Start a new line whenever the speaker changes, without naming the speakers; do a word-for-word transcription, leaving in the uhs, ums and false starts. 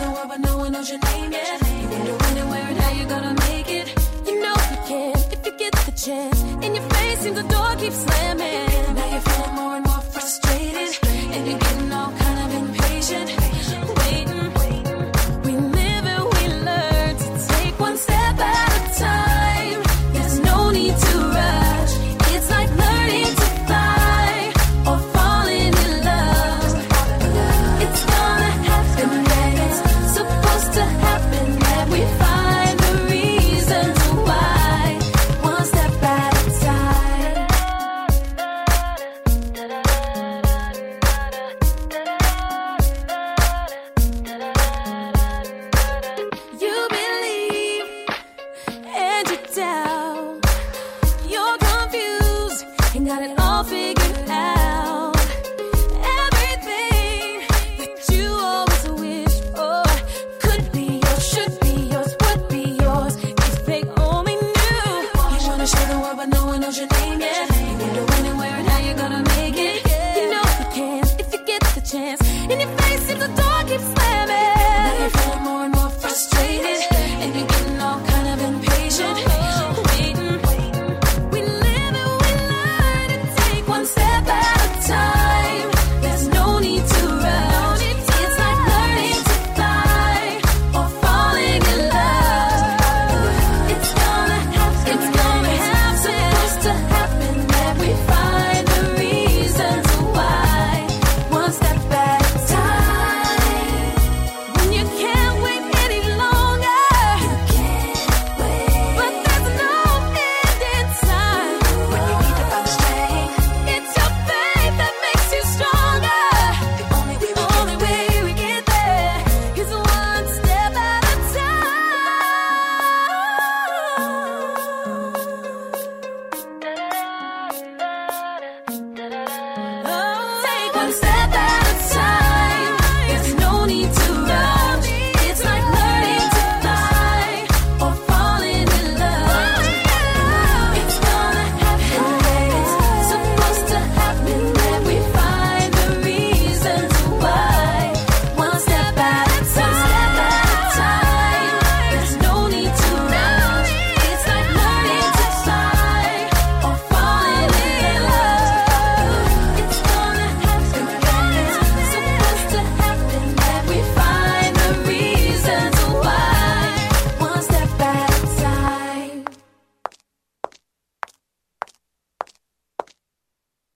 the world, but no one knows your name yet. You wonder when and where and how you're gonna make it. You know you can if you get the chance. In your face, seems the door keeps slamming. Now you're feeling more and more frustrated, and you're getting all